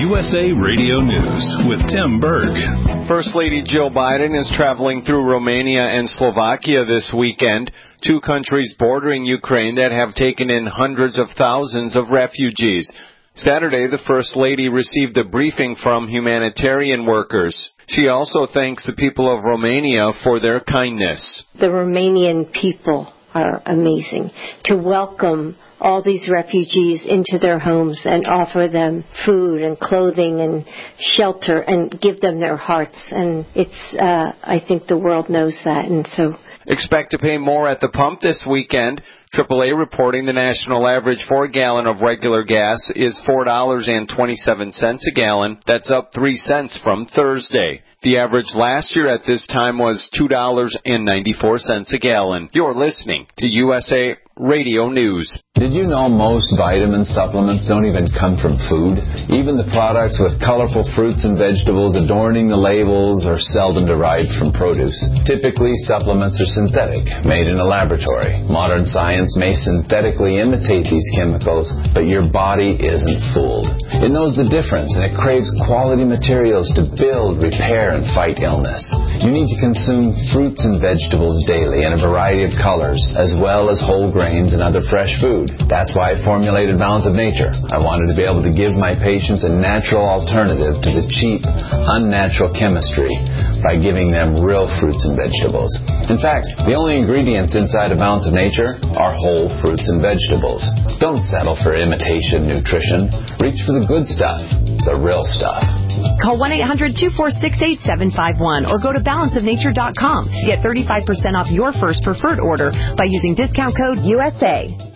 USA Radio News with Tim Berg. First Lady Jill Biden is traveling through Romania and Slovakia this weekend, two countries bordering Ukraine that have taken in hundreds of thousands of refugees. Saturday, the First Lady received a briefing from humanitarian workers. She also thanks the people of Romania for their kindness. The Romanian people are amazing. To welcome all these refugees into their homes and offer them food and clothing and shelter and give them their hearts. And it's, I think the world knows that. And so expect to pay more at the pump this weekend. AAA reporting the national average for a gallon of regular gas is $4.27 a gallon. That's up 3 cents from Thursday. The average last year at this time was $2.94 a gallon. You're listening to USA Radio News. Did you know most vitamin supplements don't even come from food? Even the products with colorful fruits and vegetables adorning the labels are seldom derived from produce. Typically, supplements are synthetic, made in a laboratory. Modern science may synthetically imitate these chemicals, but your body isn't fooled. It knows the difference, and it craves quality materials to build, repair, and fight illness. You need to consume fruits and vegetables daily in a variety of colors, as well as whole grains and other fresh food. That's why I formulated Balance of Nature. I wanted to be able to give my patients a natural alternative to the cheap, unnatural chemistry by giving them real fruits and vegetables. In fact, the only ingredients inside of Balance of Nature are whole fruits and vegetables. Don't settle for imitation nutrition. Reach for the good stuff, the real stuff. Call 1-800-246-8751 or go to balanceofnature.com to get 35% off your first preferred order by using discount code USA.